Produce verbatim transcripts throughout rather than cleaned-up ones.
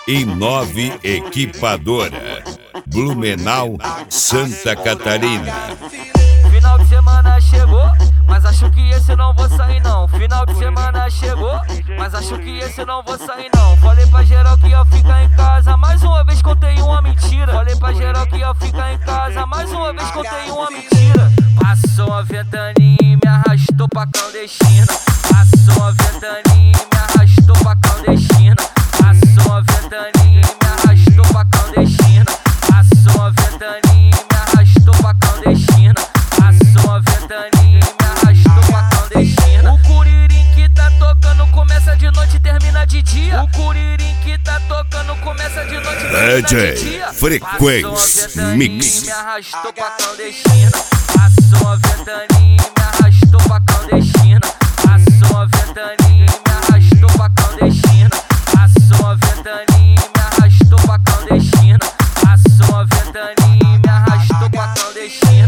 e nove Equipadora, Blumenau, Santa Catarina. Final de semana chegou, mas acho que esse não vou sair não. Final de semana chegou, mas acho que esse não vou sair não. Falei pra geral que ia ficar em casa, mais uma vez contei uma mentira. Falei pra geral que ia ficar em casa, mais uma vez contei uma mentira. Passou a ventania e me arrastou pra clandestina. Passou a ventania e me arrastou pra clandestina. Passou a ventania e me arrastou pra clandestina. Passou a ventania e me arrastou pra clandestina. Passou a ventania e me arrastou pra clandestina. O curirim que tá tocando começa de noite e termina de dia. O curirim que tá tocando começa de noite e termina de dia. Frequência Mix. Me arrastou pra clandestina. Passou a ventania e me arrastou pra clandestina. Passou a ventania e me arrastou pra clandestina. Passou a ventania e me arrastou pra clandestina. Passou a ventania e me arrastou pra clandestina.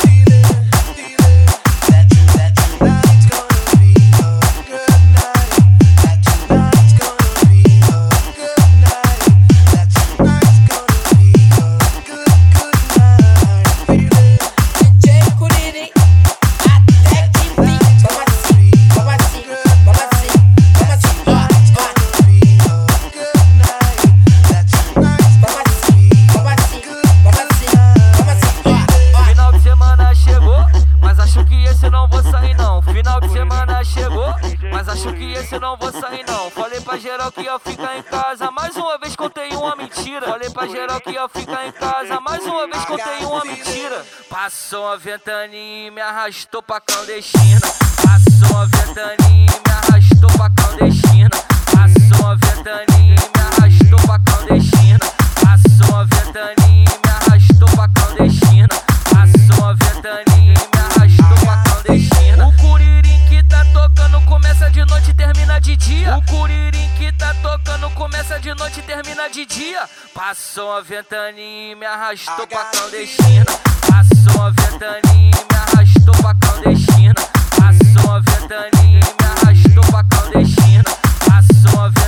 Final de semana chegou, mas acho que esse não vou sair não. Falei pra geral que ia ficar em casa, mais uma vez contei uma mentira. Falei pra geral que ia ficar em casa, mais uma vez contei uma mentira. Passou a ventania e me arrastou pra clandestina. Passou a ventania e me arrastou pra clandestina. Passou a ventania e me arrastou pra clandestina. Passou a ventania e me arrastou pra clandestina. Passou a ventania e me arrastou pra clandestina. O curirim que tá tocando começa de noite e termina de dia. O curirim que tá tocando começa de noite e termina de dia. Passou a ventania e me arrastou pra clandestina. Passou a ventania e me arrastou pra clandestina. Passou a ventania e me arrastou pra clandestina. Passou a